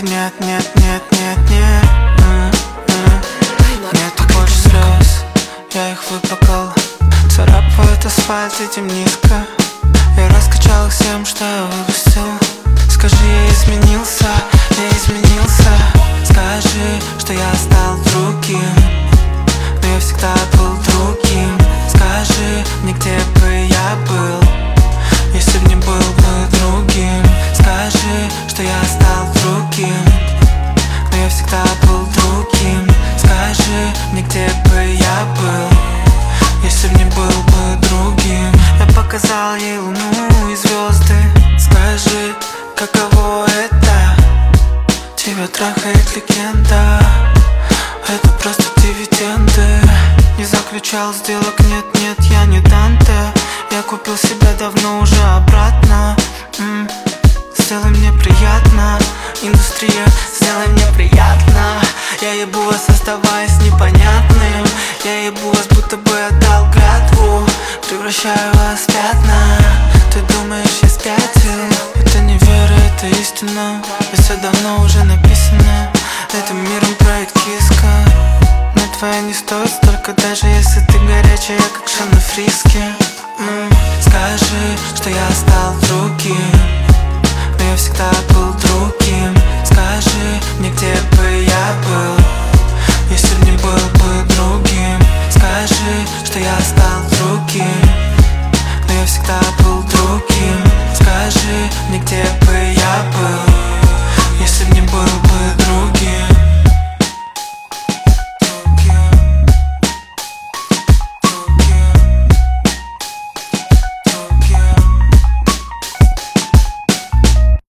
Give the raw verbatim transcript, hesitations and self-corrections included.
нет, нет, нет, нет, нет. Нету больше слез, я их выплакал. Царапает асфальт, этим низко. Я раскачал их всем, что я выпустил. Скажи, я изменился, я изменился. Скажи, что я стал другим, но я всегда был другим. Скажи мне, где бы я был, если б не был бы другим. Скажи, что я стал другим, но я всегда был другим. Скажи мне, где бы я был, если б не был бы другим. Я показал ей луну и звезды. Скажи, каково это? Тебя трахает легенда. Это просто дивиденды. Не заключал сделок, нет, нет, я не Данте. Я купил себя давно уже обратно. М-м, сделай мне приятно, индустрия, сделай мне приятно. Я ебу вас, оставаясь непонятным. Я ебу вас, будто бы отдал клятву. Превращаю вас в пятна. Ты думаешь, я спятил? Это не вера, это истина. И все давно уже написано. Этим миром правит киска. Но твоя не стоит столько, даже если ты горячая, как Шана Фриски. М-м, скажи, что я стал другим, но я всегда был другим. Скажи мне, где бы я был, если б не был бы другим. Скажи, что я стал другим,